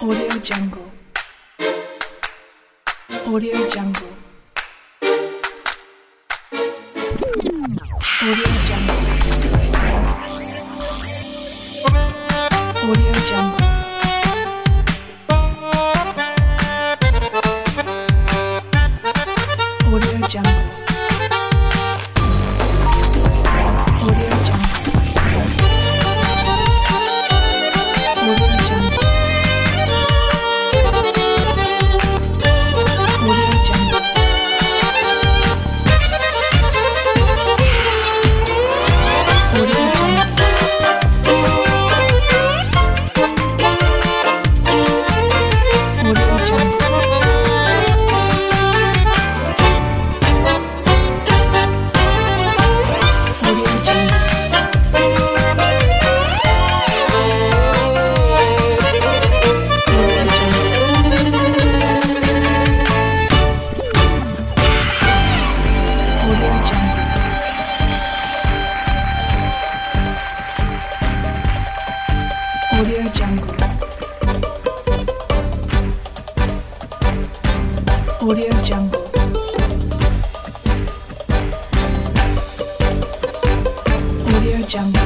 Audio Jungle. Audio Jungle. Audio Jungle. Audio Jungle. Audio Jungle. Audio Jungle. Audio Jungle. Audio Jungle.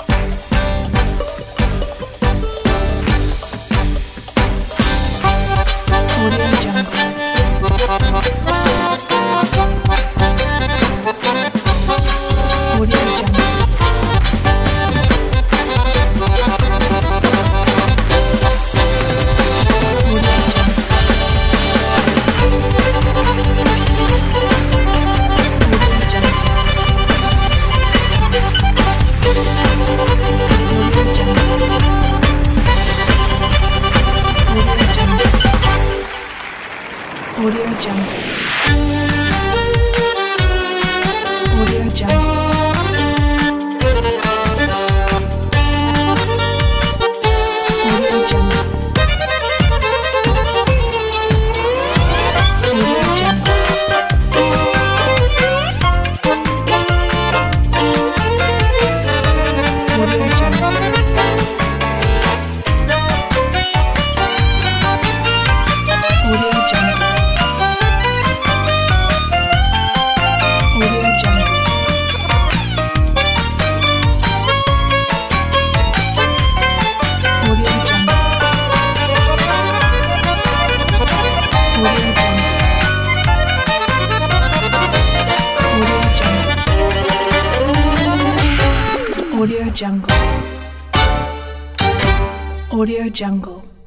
Audio Jungle. Audio Jungle. Audio Jungle. Audio Jungle. Audio Jungle. Audio Jungle. Audio Jungle. Audio Jungle. Audio Jungle. Audio Jungle.